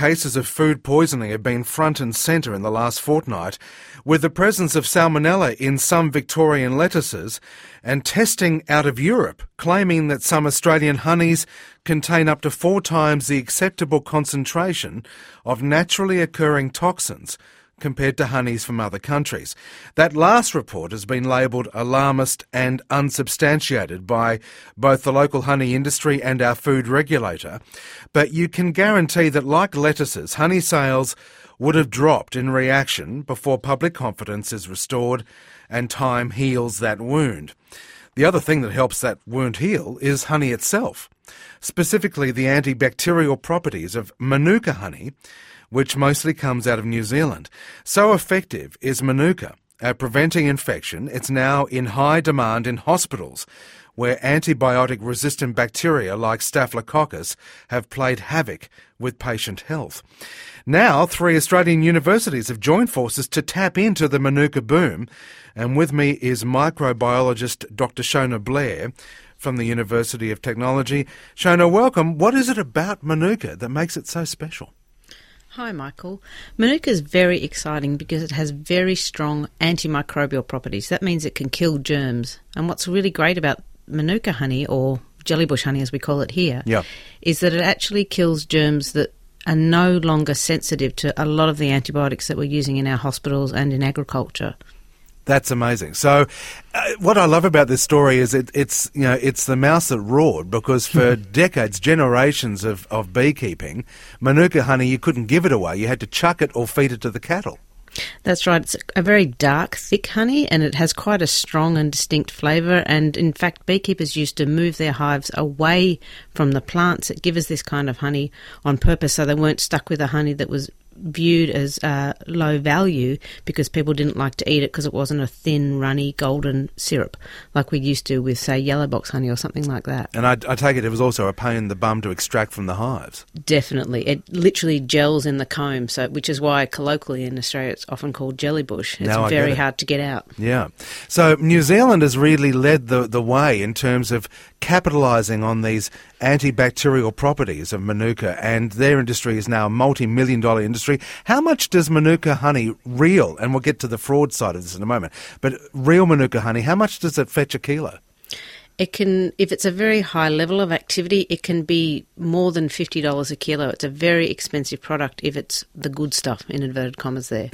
cases of food poisoning have been front and centre in the last fortnight, with the presence of salmonella in some Victorian lettuces and testing out of Europe claiming that some Australian honeys contain up to 4 times the acceptable concentration of naturally occurring toxins compared to honeys from other countries. That last report has been labelled alarmist and unsubstantiated by both the local honey industry and our food regulator, but you can guarantee that, like lettuces, honey sales would have dropped in reaction before public confidence is restored and time heals that wound. The other thing that helps that wound heal is honey itself, specifically the antibacterial properties of Manuka honey, which mostly comes out of New Zealand. So effective is Manuka at preventing infection, it's now in high demand in hospitals, where antibiotic-resistant bacteria like Staphylococcus have played havoc with patient health. Now, 3 Australian universities have joined forces to tap into the Manuka boom, and with me is microbiologist Dr. Shona Blair from the University of Technology. Shona, welcome. What is it about Manuka that makes it so special? Hi, Michael. Manuka is very exciting because it has very strong antimicrobial properties. That means it can kill germs. And what's really great about Manuka honey, or jellybush honey as we call it here, is that it actually kills germs that are no longer sensitive to a lot of the antibiotics that we're using in our hospitals and in agriculture. That's amazing. So what I love about this story is it's the mouse that roared, because for decades, generations of beekeeping, Manuka honey, you couldn't give it away. You had to chuck it or feed it to the cattle. That's right. It's a very dark, thick honey, and it has quite a strong and distinct flavour. And in fact, beekeepers used to move their hives away from the plants that give us this kind of honey on purpose, so they weren't stuck with a honey that was viewed as low value because people didn't like to eat it because it wasn't a thin, runny, golden syrup like we used to with, say, yellow box honey or something like that. And I take it was also a pain in the bum to extract from the hives. Definitely. It literally gels in the comb, which is why colloquially in Australia it's often called jellybush. It's very hard to get out. Yeah. So New Zealand has really led the way in terms of capitalising on these antibacterial properties of Manuka, and their industry is now a multi-million-dollar industry. How much does Manuka honey, real, and we'll get to the fraud side of this in a moment, but real Manuka honey, how much does it fetch a kilo? It can, if it's a very high level of activity, it can be more than $50 a kilo. It's a very expensive product if it's the good stuff, in inverted commas there.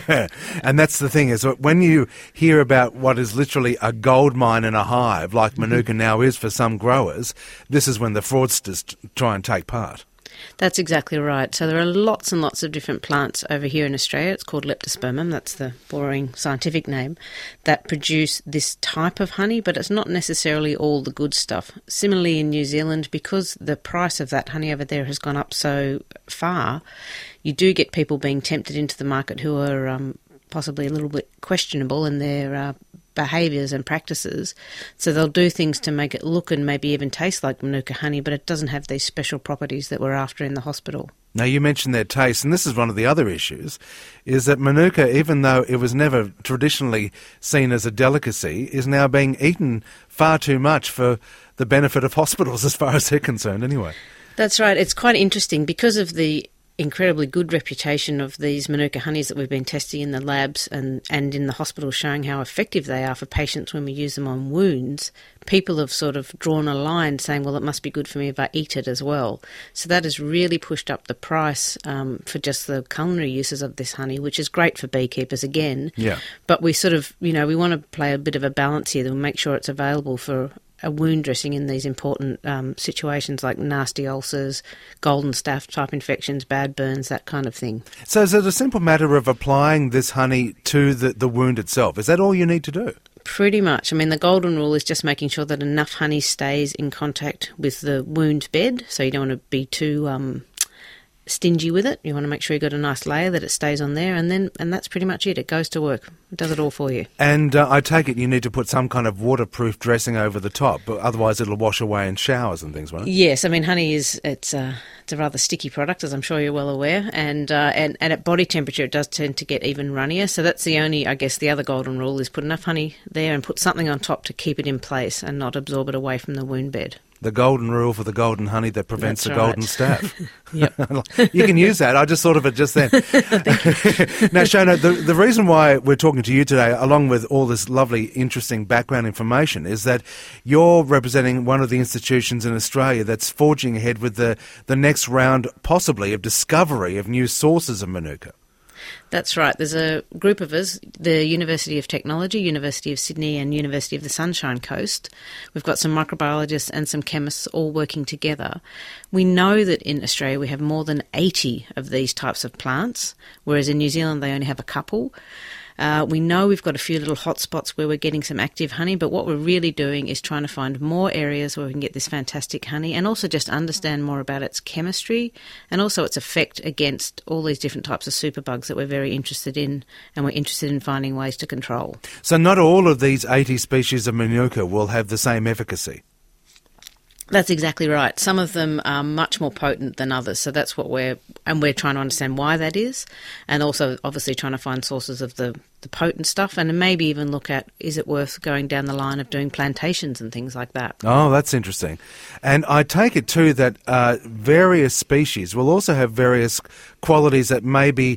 And that's the thing, is that when you hear about what is literally a gold mine in a hive, like Manuka now is for some growers, this is when the fraudsters try and take part. That's exactly right. So there are lots and lots of different plants over here in Australia. It's called Leptospermum, that's the boring scientific name, that produce this type of honey, but it's not necessarily all the good stuff. Similarly in New Zealand, because the price of that honey over there has gone up so far, you do get people being tempted into the market who are possibly a little bit questionable in their behaviours and practices. So they'll do things to make it look and maybe even taste like Manuka honey, but it doesn't have these special properties that we're after in the hospital. Now, you mentioned their taste, and this is one of the other issues, is that Manuka, even though it was never traditionally seen as a delicacy, is now being eaten far too much for the benefit of hospitals, as far as they're concerned anyway. That's right. It's quite interesting because of the incredibly good reputation of these Manuka honeys that we've been testing in the labs and in the hospital, showing how effective they are for patients when we use them on wounds. People have sort of drawn a line saying, well, it must be good for me if I eat it as well. So that has really pushed up the price for just the culinary uses of this honey, which is great for beekeepers again. Yeah. But we sort of, we want to play a bit of a balance here to make sure it's available for a wound dressing in these important situations like nasty ulcers, golden staph type infections, bad burns, that kind of thing. So is it a simple matter of applying this honey to the wound itself? Is that all you need to do? Pretty much. I mean, the golden rule is just making sure that enough honey stays in contact with the wound bed, so you don't want to be too stingy with it. You want to make sure you've got a nice layer that it stays on there, and that's pretty much it. It goes to work. It does it all for you. And I take it you need to put some kind of waterproof dressing over the top, but otherwise it'll wash away in showers and things, won't it? Yes, I mean, honey it's a rather sticky product, as I'm sure you're well aware, and at body temperature it does tend to get even runnier. So that's the other golden rule is put enough honey there and put something on top to keep it in place and not absorb it away from the wound bed. The golden rule for the golden honey that prevents That's the right. golden staff. Yep. You can use that. I just thought of it just then. Now, Shona, the reason why we're talking to you today, along with all this lovely, interesting background information, is that you're representing one of the institutions in Australia that's forging ahead with the next round, possibly, of discovery of new sources of Manuka. That's right. There's a group of us, the University of Technology, University of Sydney and University of the Sunshine Coast. We've got some microbiologists and some chemists all working together. We know that in Australia we have more than 80 of these types of plants, whereas in New Zealand they only have a couple. We know we've got a few little hotspots where we're getting some active honey, but what we're really doing is trying to find more areas where we can get this fantastic honey and also just understand more about its chemistry and also its effect against all these different types of superbugs that we're very interested in, and we're interested in finding ways to control. So not all of these 80 species of Manuka will have the same efficacy. That's exactly right. Some of them are much more potent than others, so that's what we're trying to understand why that is, and also obviously trying to find sources of the potent stuff, and maybe even look at, is it worth going down the line of doing plantations and things like that. Oh, that's interesting. And I take it too that various species will also have various qualities that may be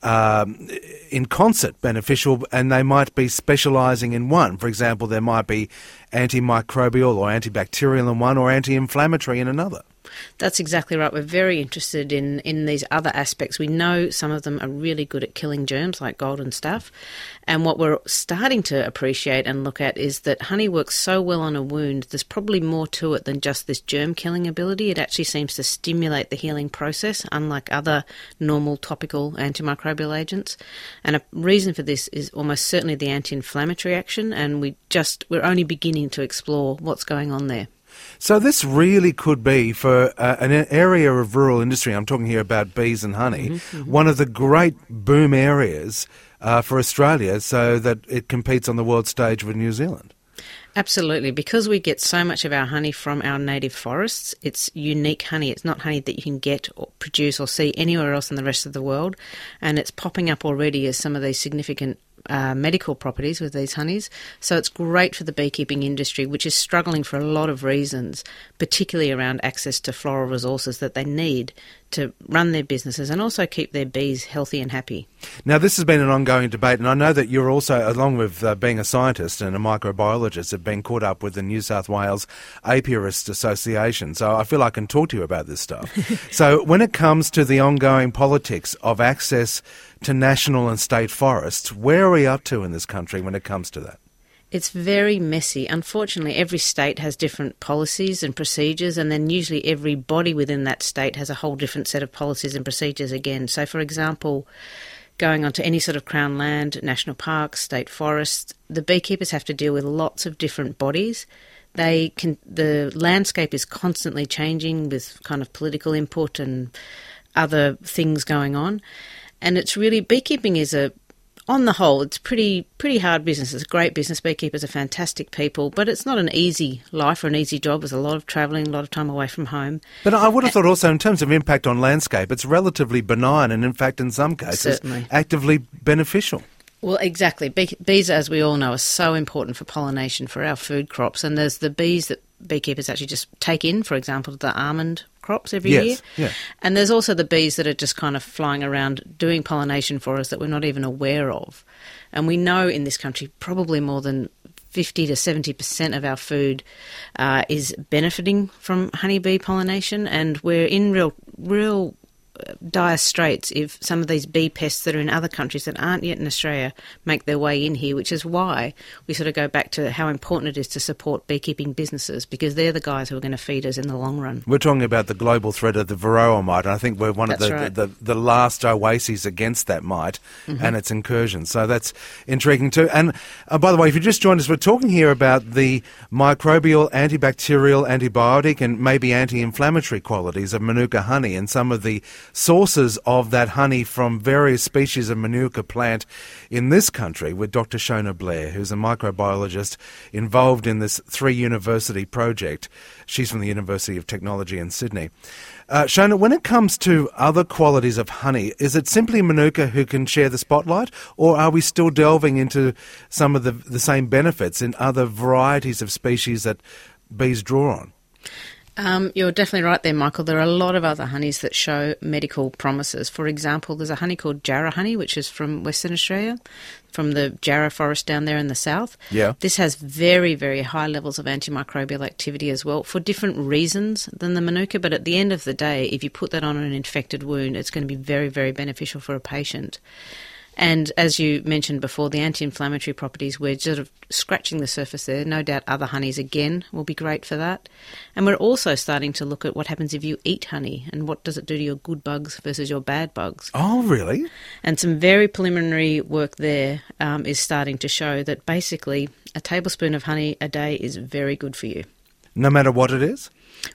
in concert beneficial, and they might be specialising in one. For example, there might be antimicrobial or antibacterial in one or anti-inflammatory in another. That's exactly right. We're very interested in these other aspects. We know some of them are really good at killing germs, like golden staph. And what we're starting to appreciate and look at is that honey works so well on a wound, there's probably more to it than just this germ-killing ability. It actually seems to stimulate the healing process, unlike other normal topical antimicrobial agents. And a reason for this is almost certainly the anti-inflammatory action, and we're only beginning to explore what's going on there. So this really could be, for an area of rural industry, I'm talking here about bees and honey, one of the great boom areas for Australia, so that it competes on the world stage with New Zealand. Absolutely. Because we get so much of our honey from our native forests, it's unique honey. It's not honey that you can get or produce or see anywhere else in the rest of the world. And it's popping up already as some of these significant medical properties with these honeys. So it's great for the beekeeping industry, which is struggling for a lot of reasons, particularly around access to floral resources that they need to run their businesses and also keep their bees healthy and happy. Now, this has been an ongoing debate, and I know that you're also, along with being a scientist and a microbiologist, have been caught up with the New South Wales Apiarist Association, so I feel I can talk to you about this stuff. So when it comes to the ongoing politics of access to national and state forests, where are we up to in this country when it comes to that? It's very messy. Unfortunately, every state has different policies and procedures, and then usually every body within that state has a whole different set of policies and procedures again. So, for example, going onto any sort of Crown land, national parks, state forests, the beekeepers have to deal with lots of different bodies. The landscape is constantly changing with kind of political input and other things going on. And it's really, beekeeping is on the whole, it's pretty hard business. It's a great business. Beekeepers are fantastic people, but it's not an easy life or an easy job. There's a lot of travelling, a lot of time away from home. But I would have thought also, in terms of impact on landscape, it's relatively benign and, in fact, in some cases, certainly actively beneficial. Well, exactly. Bees, as we all know, are so important for pollination for our food crops. And there's the bees that beekeepers actually just take in, for example, the almond crops every year. Yeah. And there's also the bees that are just kind of flying around doing pollination for us that we're not even aware of. And we know in this country probably more than 50 to 70% of our food is benefiting from honeybee pollination, and we're in real dire straits if some of these bee pests that are in other countries that aren't yet in Australia make their way in here, which is why we sort of go back to how important it is to support beekeeping businesses, because they're the guys who are going to feed us in the long run. We're talking about the global threat of the varroa mite, and I think we're one of the last oases against that mite and its incursions. So that's intriguing too. And by the way, if you just joined us, we're talking here about the microbial, antibacterial, antibiotic and maybe anti-inflammatory qualities of Manuka honey and some of the sources of that honey from various species of Manuka plant in this country with Dr. Shona Blair, who's a microbiologist involved in this 3-university project. She's from the University of Technology in Sydney. Shona, when it comes to other qualities of honey, is it simply Manuka who can share the spotlight, or are we still delving into some of the same benefits in other varieties of species that bees draw on? You're definitely right there, Michael. There are a lot of other honeys that show medical promises. For example, there's a honey called Jarrah honey, which is from Western Australia, from the Jarrah forest down there in the south. Yeah. This has very, very high levels of antimicrobial activity as well, for different reasons than the Manuka. But at the end of the day, if you put that on an infected wound, it's going to be very, very beneficial for a patient. And as you mentioned before, the anti-inflammatory properties, we're sort of scratching the surface there. No doubt other honeys, again, will be great for that. And we're also starting to look at what happens if you eat honey and what does it do to your good bugs versus your bad bugs. Oh, really? And some very preliminary work there is starting to show that basically a tablespoon of honey a day is very good for you. No matter what it is?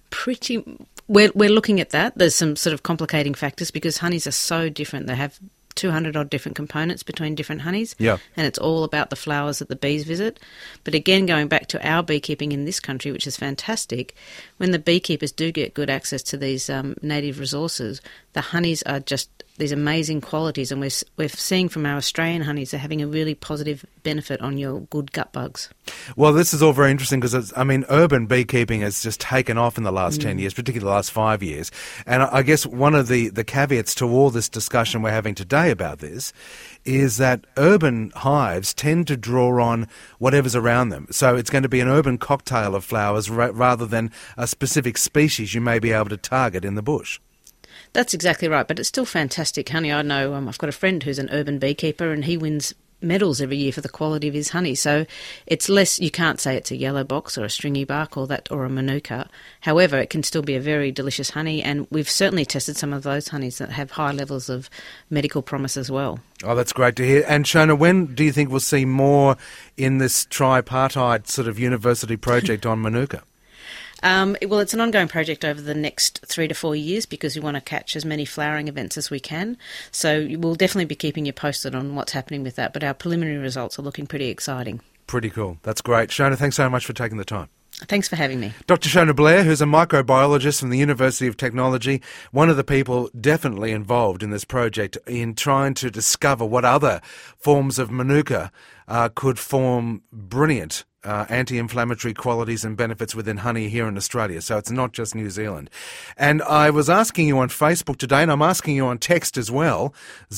We're looking at that. There's some sort of complicating factors because honeys are so different. They have 200 odd different components between different honeys. Yeah. And it's all about the flowers that the bees visit. But again, going back to our beekeeping in this country, which is fantastic, when the beekeepers do get good access to these native resources, the honeys are just these amazing qualities, and we're seeing from our Australian honeys they're having a really positive benefit on your good gut bugs. Well, this is all very interesting because, urban beekeeping has just taken off in the last 10 years, particularly the last 5 years. And I guess one of the caveats to all this discussion we're having today about this is that urban hives tend to draw on whatever's around them. So it's going to be an urban cocktail of flowers rather than a specific species you may be able to target in the bush. That's exactly right, but it's still fantastic honey. I know I've got a friend who's an urban beekeeper and he wins medals every year for the quality of his honey. So it's less, you can't say it's a yellow box or a stringy bark or a Manuka. However, it can still be a very delicious honey, and we've certainly tested some of those honeys that have high levels of medical promise as well. Oh, that's great to hear. And Shona, when do you think we'll see more in this tripartite sort of university project on Manuka? Well, it's an ongoing project over the next 3 to 4 years because we want to catch as many flowering events as we can. So we'll definitely be keeping you posted on what's happening with that, but our preliminary results are looking pretty exciting. Pretty cool. That's great. Shona, thanks so much for taking the time. Thanks for having me. Dr. Shona Blair, who's a microbiologist from the University of Technology, one of the people definitely involved in this project in trying to discover what other forms of Manuka could form brilliant anti-inflammatory qualities and benefits within honey here in Australia. So it's not just New Zealand. And I was asking you on Facebook today, and I'm asking you on text as well,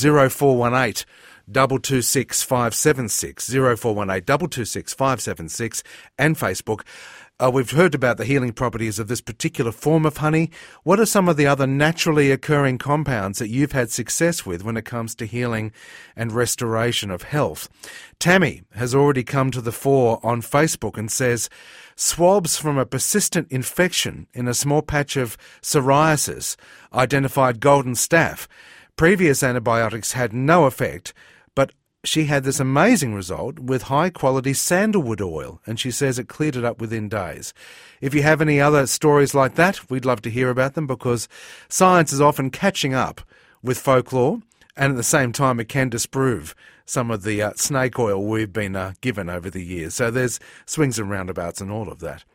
0418 226 576, 0418 226 576, and Facebook. We've heard about the healing properties of this particular form of honey. What are some of the other naturally occurring compounds that you've had success with when it comes to healing and restoration of health? Tammy has already come to the fore on Facebook and says, swabs from a persistent infection in a small patch of psoriasis identified golden staph. Previous antibiotics had no effect, but she had this amazing result with high-quality sandalwood oil, and she says it cleared it up within days. If you have any other stories like that, we'd love to hear about them because science is often catching up with folklore, and at the same time it can disprove some of the snake oil we've been given over the years. So there's swings and roundabouts and all of that.